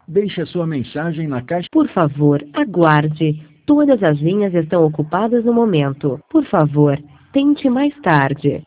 Deixe a sua mensagem na caixa. Por favor, aguarde. Todas as linhas estão ocupadas no momento. Por favor, tente mais tarde.